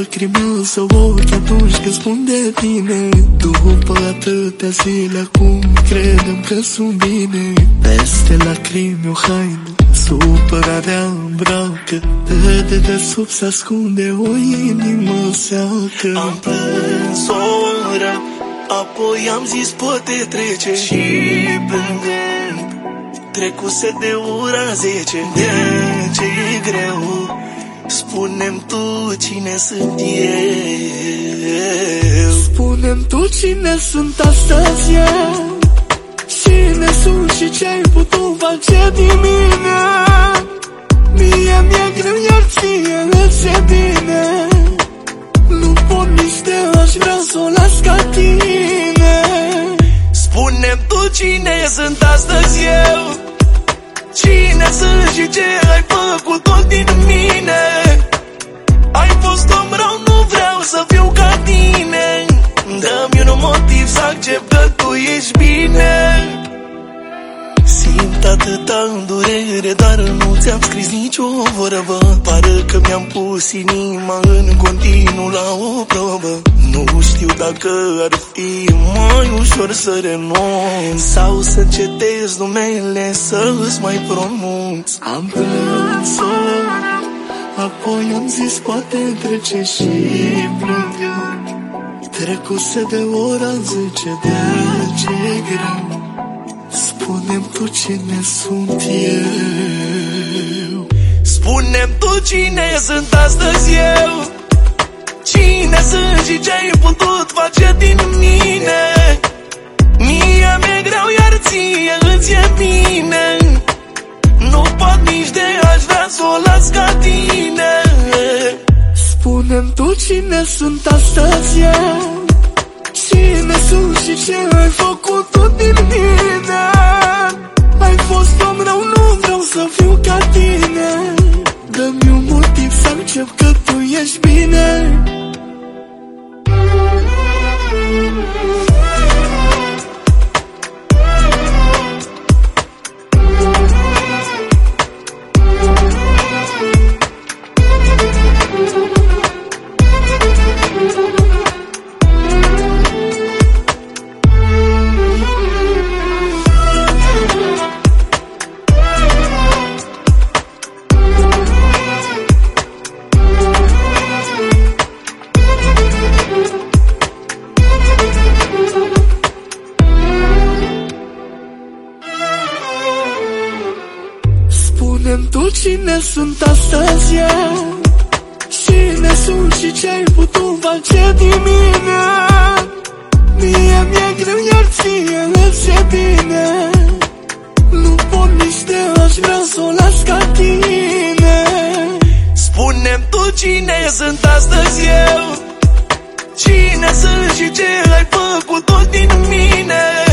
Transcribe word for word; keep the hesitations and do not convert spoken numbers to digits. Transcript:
lacrimi sau ochi atunci când spun de tine. După atâtea zile acum credem că sunt bine. Peste lacrimi o haină, supărarea îmbracă, de dedesubt se ascunde o inimă seacă. Am plâns o oră, apoi am zis poate trece și plângând trecuse de ora zece. De ce e greu? Spune-mi tu cine sunt eu. Spune-mi tu cine sunt astăzi eu. Cine sunt și ce-ai putut face din mine. Mie mi-e greu, iar ție îți e bine. Nu pot nici de aș vrea să o las ca tine. Spune-mi tu cine sunt astăzi eu. Cine sunt și ce ai făcut tot din mine. Ai fost om rău, nu vreau să fiu ca tine. Dă-mi un motiv să accept că tu ești bine. Simt atâta îndurere, dar nu ți-am scris nicio vorbă. Pare că mi-am pus inima în continuu la o probă. Nu știu dacă ar fi mai ușor să renunț sau să încetez numele să-ți mai pronunț. Am plâns o oră, apoi am zis poate trece și plângând trecuse de ora zece. De ce e greu? Spune-mi tu cine sunt eu. Spune-mi tu cine sunt astăzi eu. Cine sunt și ce-ai putut face din mine. Mie mi-e greu, iar ție îți e bine. Nu pot nici de aș vrea să o las ca tine. Spune-mi tu cine sunt astăzi eu. Cine sunt și ce ai făcut tu din mine. Ai fost om rău, nu vreau să fiu ca tine. Dă-mi un motiv să încep că tu ești bine. Spune-mi tu cine sunt astăzi eu. Cine sunt și ce-ai putut face din mine. Mie mi-e greu, iar ție îți e bine. Nu pot nici de aș vrea să o las ca tine. Spune-mi tu cine sunt astăzi eu. Cine sunt și ce ai făcut tot din mine.